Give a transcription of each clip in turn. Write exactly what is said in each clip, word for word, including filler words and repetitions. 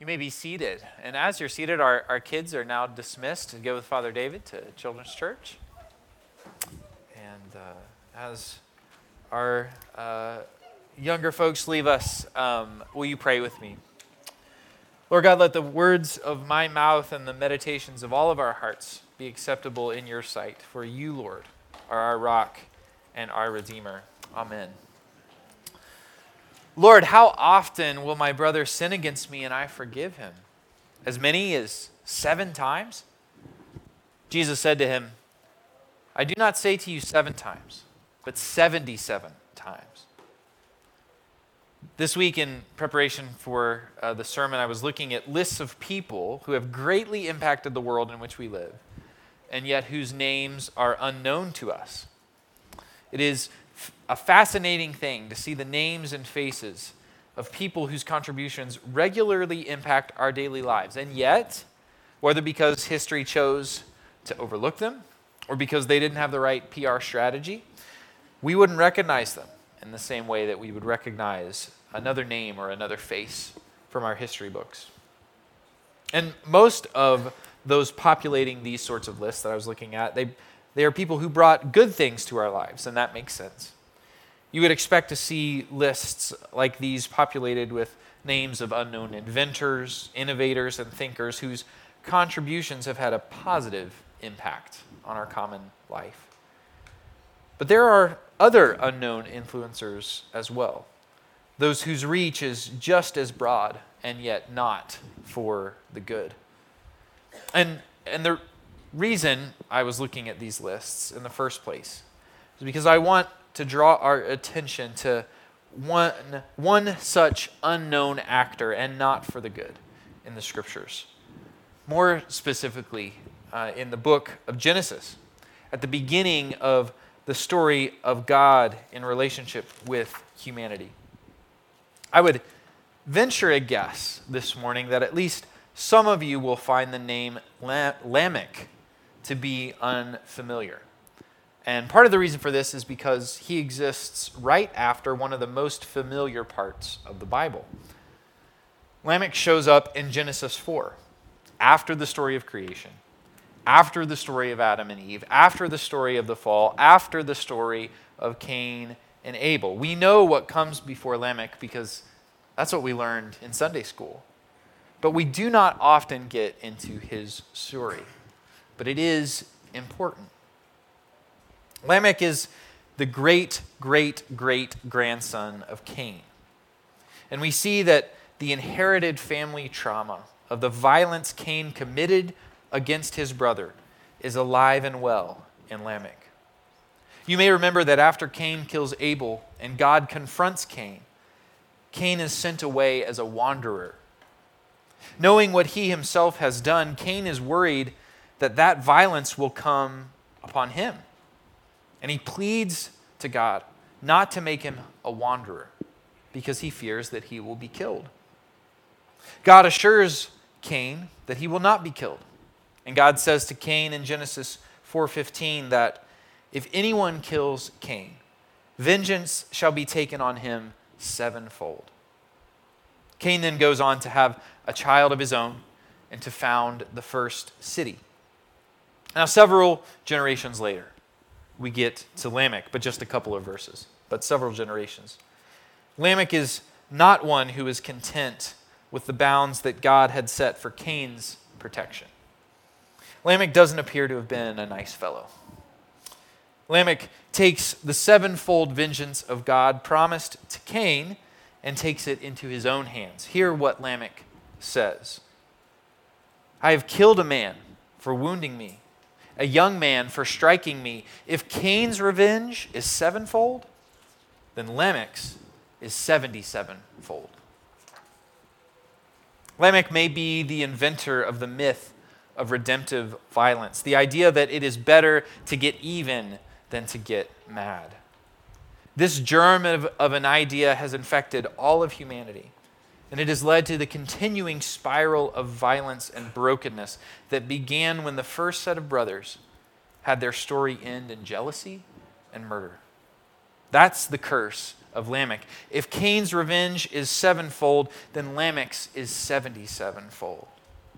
You may be seated. And as you're seated, our, our kids are now dismissed to go with Father David to Children's Church. And uh, as our uh, younger folks leave us, um, will you pray with me? Lord God, let the words of my mouth and the meditations of all of our hearts be acceptable in your sight. For you, Lord, are our rock and our Redeemer. Amen. Lord, how often will my brother sin against me and I forgive him? As many as seven times? Jesus said to him, I do not say to you seven times, but seventy-seven times. This week in preparation for uh, the sermon, I was looking at lists of people who have greatly impacted the world in which we live, and yet whose names are unknown to us. It is a fascinating thing to see the names and faces of people whose contributions regularly impact our daily lives. And yet, whether because history chose to overlook them or because they didn't have the right P R strategy, we wouldn't recognize them in the same way that we would recognize another name or another face from our history books. And most of those populating these sorts of lists that I was looking at, they They are people who brought good things to our lives, and that makes sense. You would expect to see lists like these populated with names of unknown inventors, innovators, and thinkers whose contributions have had a positive impact on our common life. But there are other unknown influencers as well, those whose reach is just as broad and yet not for the good. And, and the reason I was looking at these lists in the first place is because I want to draw our attention to one, one such unknown actor, and not for the good, in the scriptures. More specifically, uh, in the book of Genesis, at the beginning of the story of God in relationship with humanity. I would venture a guess this morning that at least some of you will find the name Lamech to be unfamiliar. And part of the reason for this is because he exists right after one of the most familiar parts of the Bible. Lamech shows up in Genesis four, after the story of creation, after the story of Adam and Eve, after the story of the fall, after the story of Cain and Abel. We know what comes before Lamech because that's what we learned in Sunday school. But we do not often get into his story. But it is important. Lamech is the great, great, great grandson of Cain. And we see that the inherited family trauma of the violence Cain committed against his brother is alive and well in Lamech. You may remember that after Cain kills Abel and God confronts Cain, Cain is sent away as a wanderer. Knowing what he himself has done, Cain is worried that that violence will come upon him. And he pleads to God not to make him a wanderer because he fears that he will be killed. God assures Cain that he will not be killed. And God says to Cain in Genesis four fifteen that if anyone kills Cain, vengeance shall be taken on him sevenfold. Cain then goes on to have a child of his own and to found the first city. Now, several generations later, we get to Lamech, but just a couple of verses, but several generations. Lamech is not one who is content with the bounds that God had set for Cain's protection. Lamech doesn't appear to have been a nice fellow. Lamech takes the sevenfold vengeance of God promised to Cain and takes it into his own hands. Hear what Lamech says. I have killed a man for wounding me, a young man for striking me. If Cain's revenge is sevenfold, then Lamech's is seventy-sevenfold. Lamech may be the inventor of the myth of redemptive violence, the idea that it is better to get even than to get mad. This germ of, of an idea has infected all of humanity, and it has led to the continuing spiral of violence and brokenness that began when the first set of brothers had their story end in jealousy and murder. That's the curse of Lamech. If Cain's revenge is sevenfold, then Lamech's is seventy-sevenfold.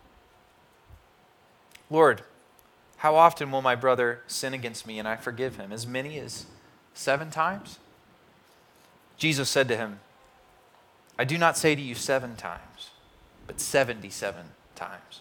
Lord, how often will my brother sin against me and I forgive him? As many as seven times? Jesus said to him, I do not say to you seven times, but seventy-seven times.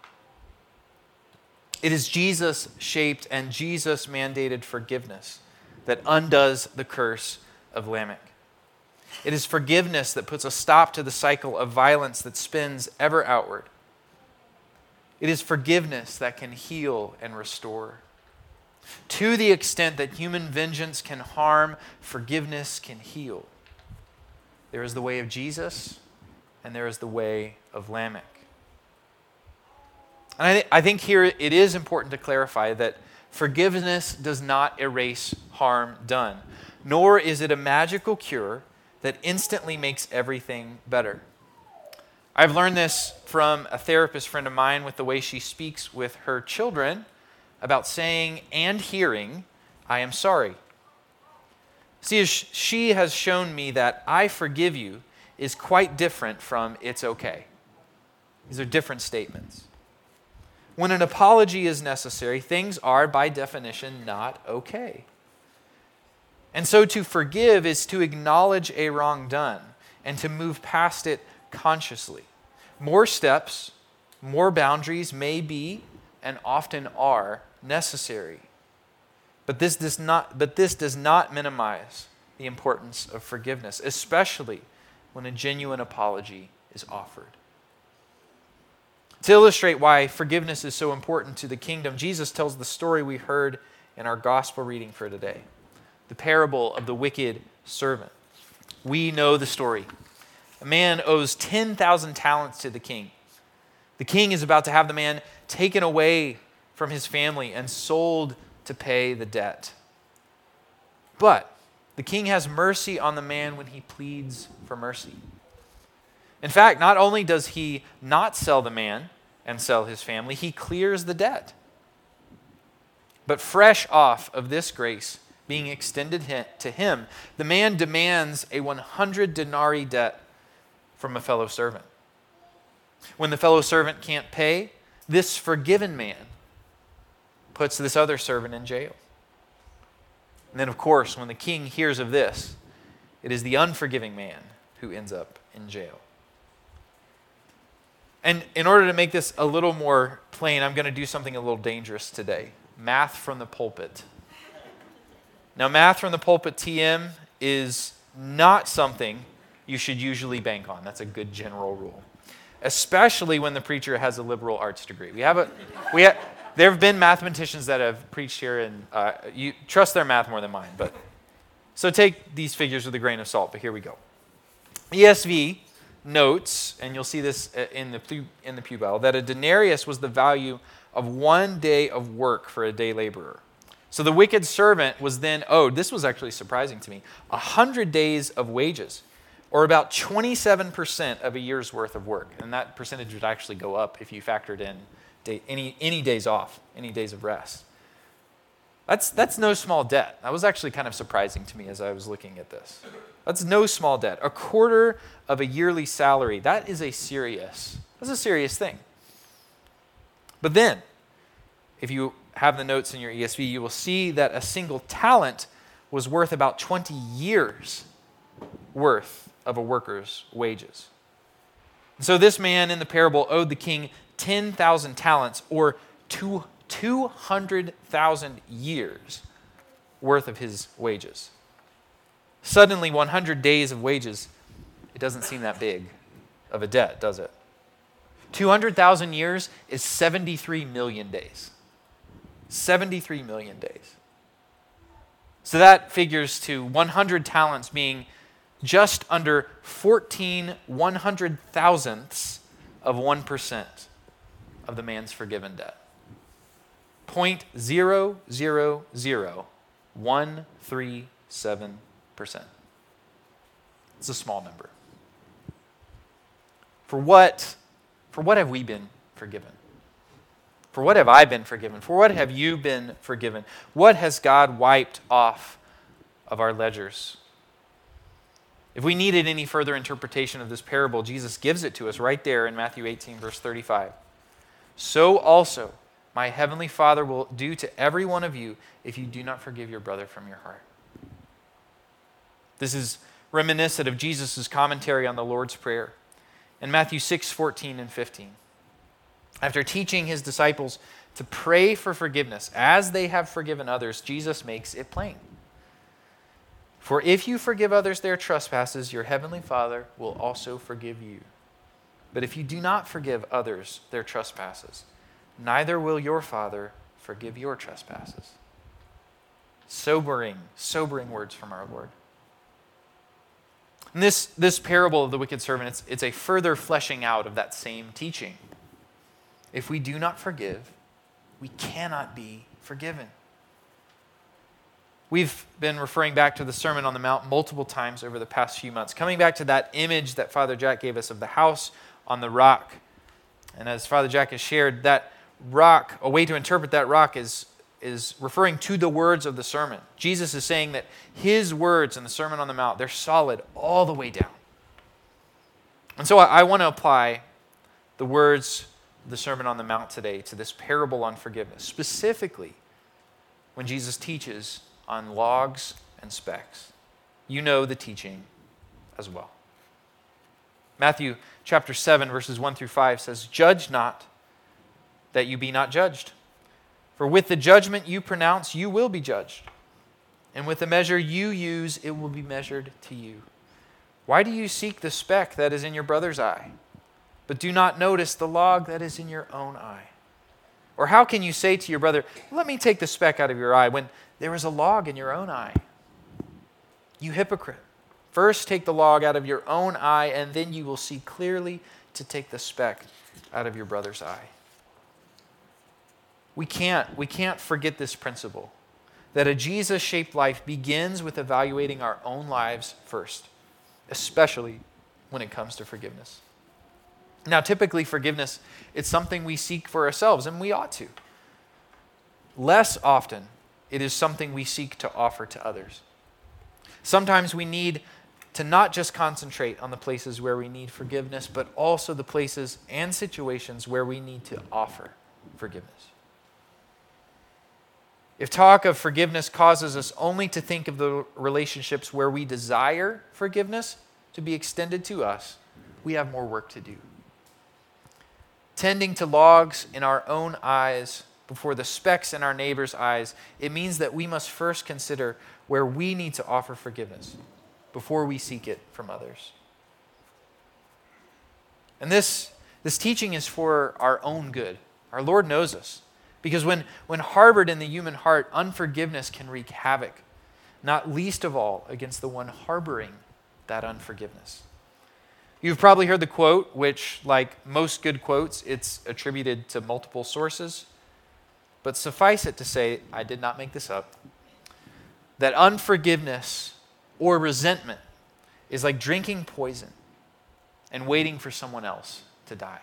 It is Jesus-shaped and Jesus-mandated forgiveness that undoes the curse of Lamech. It is forgiveness that puts a stop to the cycle of violence that spins ever outward. It is forgiveness that can heal and restore. To the extent that human vengeance can harm, forgiveness can heal. There is the way of Jesus, and there is the way of Lamech. And I, th- I think here it is important to clarify that forgiveness does not erase harm done, nor is it a magical cure that instantly makes everything better. I've learned this from a therapist friend of mine with the way she speaks with her children about saying and hearing, I am sorry. See, she has shown me that I forgive you is quite different from it's okay. These are different statements. When an apology is necessary, things are by definition not okay. And so to forgive is to acknowledge a wrong done and to move past it consciously. More steps, more boundaries may be and often are necessary. But this does not, but this does not minimize the importance of forgiveness, especially when a genuine apology is offered. To illustrate why forgiveness is so important to the kingdom, Jesus tells the story we heard in our gospel reading for today, the parable of the wicked servant. We know the story. A man owes ten thousand talents to the king. The king is about to have the man taken away from his family and sold to pay the debt. But the king has mercy on the man when he pleads for mercy. In fact, not only does he not sell the man and sell his family, he clears the debt. But fresh off of this grace being extended to him, the man demands a one hundred denarii debt from a fellow servant. When the fellow servant can't pay, this forgiven man puts this other servant in jail. And then, of course, when the king hears of this, it is the unforgiving man who ends up in jail. And in order to make this a little more plain, I'm going to do something a little dangerous today. Math from the pulpit. Now, math from the pulpit, T M, is not something you should usually bank on. That's a good general rule. Especially when the preacher has a liberal arts degree. We have a, we have, there have been mathematicians that have preached here, and uh, you trust their math more than mine. But so take these figures with a grain of salt. But here we go. E S V notes, and you'll see this in the in the Pew Bible, that a denarius was the value of one day of work for a day laborer. So the wicked servant was then owed, this was actually surprising to me, one hundred days of wages, or about twenty-seven percent of a year's worth of work. And that percentage would actually go up if you factored in day, any, any days off, any days of rest. That's, that's no small debt. That was actually kind of surprising to me as I was looking at this. That's no small debt. A quarter of a yearly salary, that is a serious, that's a serious thing. But then, if you have the notes in your E S V, you will see that a single talent was worth about twenty years worth of a worker's wages. So this man in the parable owed the king ten thousand talents, or two hundred thousand years worth of his wages. Suddenly, one hundred days of wages, it doesn't seem that big of a debt, does it? two hundred thousand years is seventy-three million days. seventy-three million days. So that figures to one hundred talents being just under fourteen one hundred thousandths of one percent of the man's forgiven debt. zero point zero zero zero one three seven percent. It's a small number. For what, for what have we been forgiven? For what have I been forgiven? For what have you been forgiven? What has God wiped off of our ledgers? If we needed any further interpretation of this parable, Jesus gives it to us right there in Matthew eighteen, verse thirty-five. So also my heavenly Father will do to every one of you if you do not forgive your brother from your heart. This is reminiscent of Jesus' commentary on the Lord's Prayer in Matthew six, fourteen and fifteen. After teaching his disciples to pray for forgiveness as they have forgiven others, Jesus makes it plain. For if you forgive others their trespasses, your heavenly Father will also forgive you. But if you do not forgive others their trespasses, neither will your Father forgive your trespasses. Sobering, sobering words from our Lord. And this, this parable of the wicked servant, it's, it's a further fleshing out of that same teaching. If we do not forgive, we cannot be forgiven. We've been referring back to the Sermon on the Mount multiple times over the past few months, coming back to that image that Father Jack gave us of the house on the rock. And as Father Jack has shared, that rock, a way to interpret that rock is, is referring to the words of the sermon. Jesus is saying that his words in the Sermon on the Mount, they're solid all the way down. And so I, I want to apply the words of the Sermon on the Mount today to this parable on forgiveness, specifically when Jesus teaches on logs and specks. You know the teaching as well. Matthew chapter seven, verses one through five says, "Judge not, that you be not judged. For with the judgment you pronounce, you will be judged. And with the measure you use, it will be measured to you. Why do you seek the speck that is in your brother's eye, but do not notice the log that is in your own eye? Or how can you say to your brother, 'Let me take the speck out of your eye,' when there is a log in your own eye? You hypocrite. First take the log out of your own eye, and then you will see clearly to take the speck out of your brother's eye." We can't, we can't forget this principle, that a Jesus-shaped life begins with evaluating our own lives first, especially when it comes to forgiveness. Now, typically forgiveness, it's something we seek for ourselves, and we ought to. Less often, it is something we seek to offer to others. Sometimes we need to not just concentrate on the places where we need forgiveness, but also the places and situations where we need to offer forgiveness. If talk of forgiveness causes us only to think of the relationships where we desire forgiveness to be extended to us, we have more work to do. Tending to logs in our own eyes before the specks in our neighbor's eyes, it means that we must first consider where we need to offer forgiveness before we seek it from others. And this, this teaching is for our own good. Our Lord knows us. Because when, when harbored in the human heart, unforgiveness can wreak havoc, not least of all against the one harboring that unforgiveness. You've probably heard the quote, which, like most good quotes, it's attributed to multiple sources. But suffice it to say, I did not make this up, that unforgiveness or resentment is like drinking poison and waiting for someone else to die.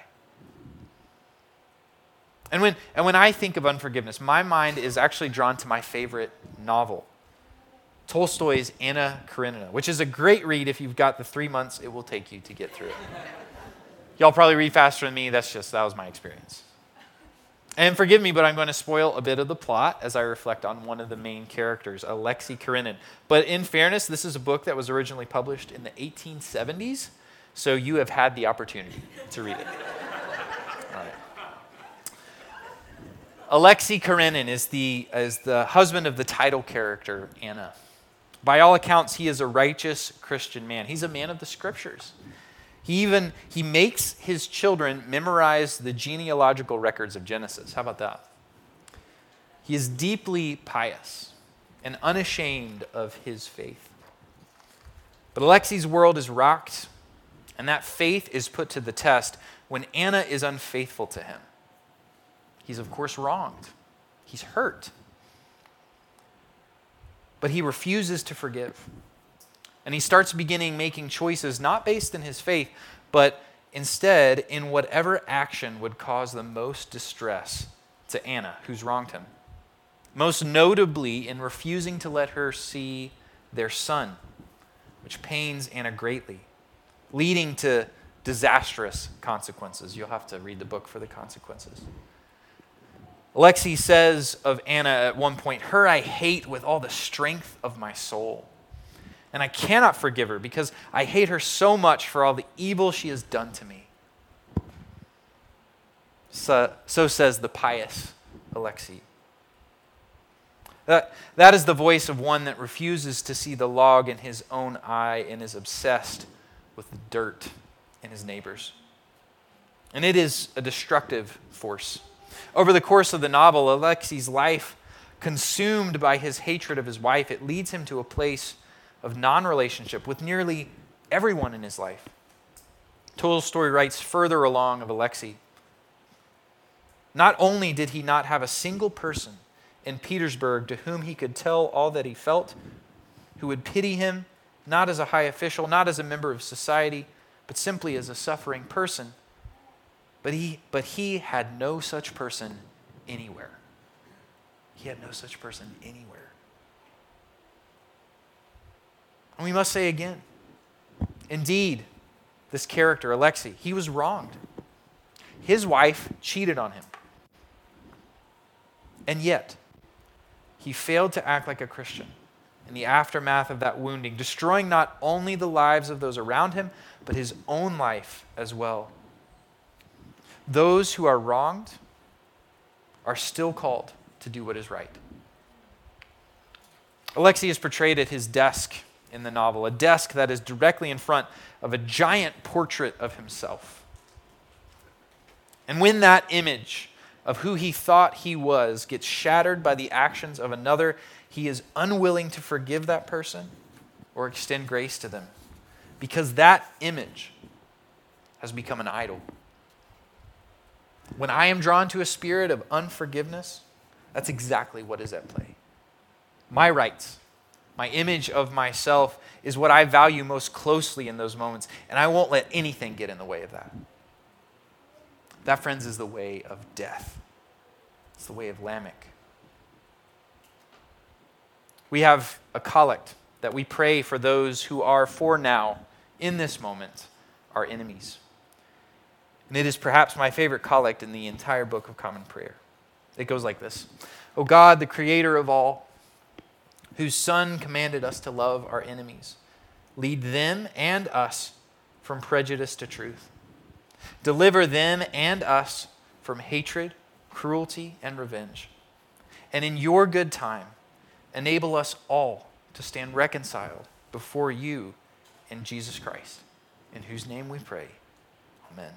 And when, and when I think of unforgiveness, my mind is actually drawn to my favorite novel, Tolstoy's Anna Karenina, which is a great read if you've got the three months it will take you to get through it. Y'all probably read faster than me. That's just, that was my experience. And forgive me, but I'm going to spoil a bit of the plot as I reflect on one of the main characters, Alexei Karenin. But in fairness, this is a book that was originally published in the eighteen seventies, so you have had the opportunity to read it. All right. Alexei Karenin is the, is the husband of the title character, Anna. By all accounts, he is a righteous Christian man. He's a man of the scriptures. He even, he makes his children memorize the genealogical records of Genesis. How about that? He is deeply pious and unashamed of his faith. But Alexei's world is rocked, and that faith is put to the test when Anna is unfaithful to him. He's, of course, wronged. He's hurt. But he refuses to forgive. And he starts beginning making choices not based in his faith, but instead in whatever action would cause the most distress to Anna, who's wronged him. Most notably in refusing to let her see their son, which pains Anna greatly, leading to disastrous consequences. You'll have to read the book for the consequences. Alexei says of Anna at one point, "Her I hate with all the strength of my soul. And I cannot forgive her because I hate her so much for all the evil she has done to me." So, so says the pious Alexei. That, that is the voice of one that refuses to see the log in his own eye and is obsessed with the dirt in his neighbor's. And it is a destructive force. Over the course of the novel, Alexei's life, consumed by his hatred of his wife, it leads him to a place of non-relationship with nearly everyone in his life. Tolstoy writes further along of Alexei, "Not only did he not have a single person in Petersburg to whom he could tell all that he felt, who would pity him, not as a high official, not as a member of society, but simply as a suffering person, but he, but he had no such person anywhere." He had no such person anywhere. And we must say again, indeed, this character, Alexei, he was wronged. His wife cheated on him. And yet, he failed to act like a Christian in the aftermath of that wounding, destroying not only the lives of those around him, but his own life as well. Those who are wronged are still called to do what is right. Alexei is portrayed at his desk in the novel, a desk that is directly in front of a giant portrait of himself. And when that image of who he thought he was gets shattered by the actions of another, he is unwilling to forgive that person or extend grace to them because that image has become an idol. When I am drawn to a spirit of unforgiveness, that's exactly what is at play. My rights, my image of myself is what I value most closely in those moments, and I won't let anything get in the way of that. That, friends, is the way of death. It's the way of Lamech. We have a collect that we pray for those who are, for now, in this moment, our enemies. And it is perhaps my favorite collect in the entire Book of Common Prayer. It goes like this. "O God, the creator of all, whose Son commanded us to love our enemies, lead them and us from prejudice to truth. Deliver them and us from hatred, cruelty, and revenge. And in your good time, enable us all to stand reconciled before you in Jesus Christ, in whose name we pray. Amen."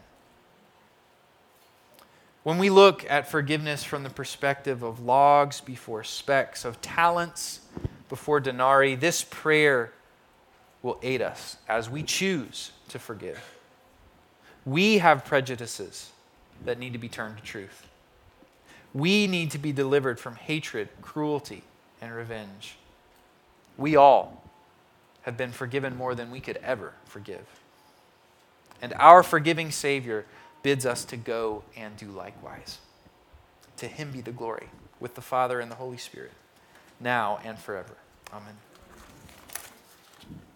When we look at forgiveness from the perspective of logs before specks, of talents before denarii, this prayer will aid us as we choose to forgive. We have prejudices that need to be turned to truth. We need to be delivered from hatred, cruelty, and revenge. We all have been forgiven more than we could ever forgive. And our forgiving Savior bids us to go and do likewise. To him be the glory with the Father and the Holy Spirit, now and forever. Amen.